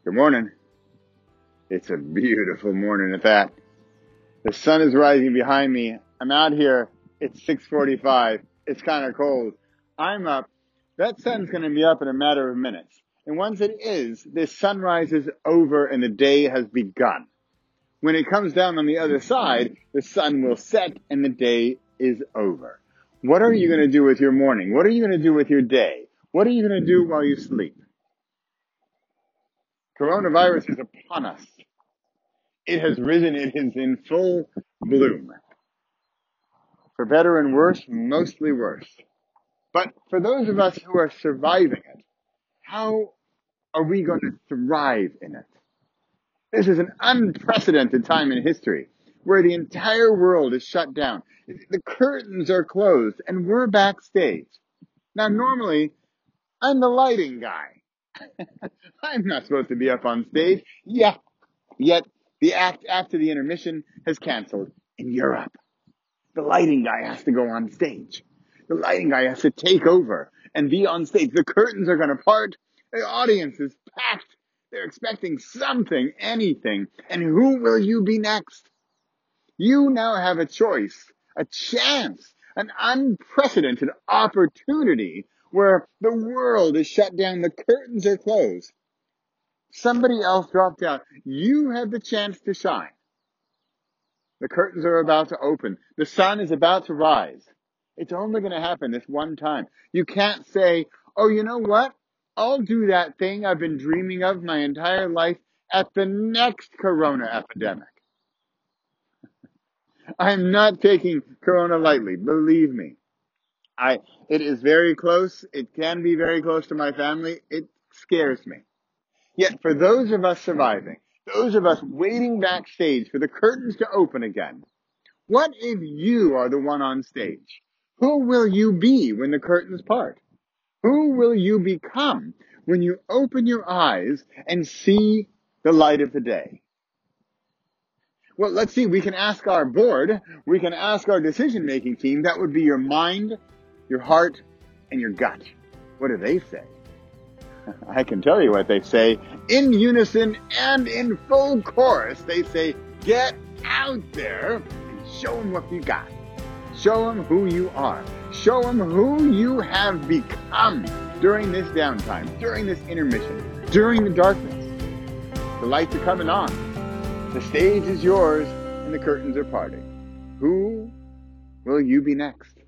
Good morning. It's a beautiful morning at that. The sun is rising behind me. I'm out here. It's 6:45. It's kind of cold. I'm up. That sun's going to be up in a matter of minutes. And once it is, this sunrise is over and the day has begun. When it comes down on the other side, the sun will set and the day is over. What are you going to do with your morning? What are you going to do with your day? What are you going to do while you sleep? Coronavirus is upon us. It has risen. It is in full bloom. For better and worse, mostly worse. But for those of us who are surviving it, how are we going to thrive in it? This is an unprecedented time in history where the entire world is shut down. The curtains are closed and we're backstage. Now, normally, I'm the lighting guy. I'm not supposed to be up on stage. Yeah. Yet, the act after the intermission has canceled and you're up. The lighting guy has to go on stage. The lighting guy has to take over and be on stage. The curtains are going to part. The audience is packed. They're expecting something, anything. And who will you be next? You now have a choice, a chance, an unprecedented opportunity where the world is shut down. The curtains are closed. Somebody else dropped out. You have the chance to shine. The curtains are about to open. The sun is about to rise. It's only going to happen this one time. You can't say, oh, you know what? I'll do that thing I've been dreaming of my entire life at the next corona epidemic. I'm not taking corona lightly, believe me. It is very close. It can be very close to my family. It scares me. Yet for those of us surviving, those of us waiting backstage for the curtains to open again, what if you are the one on stage? Who will you be when the curtains part? Who will you become when you open your eyes and see the light of the day? Well, let's see. We can ask our board. We can ask our decision-making team. That would be your mind, your heart, and your gut. What do they say? I can tell you what they say. In unison and in full chorus, they say, get out there and show them what you got. Show them who you are. Show them who you have become during this downtime, during this intermission, during the darkness. The lights are coming on. The stage is yours and the curtains are parting. Who will you be next?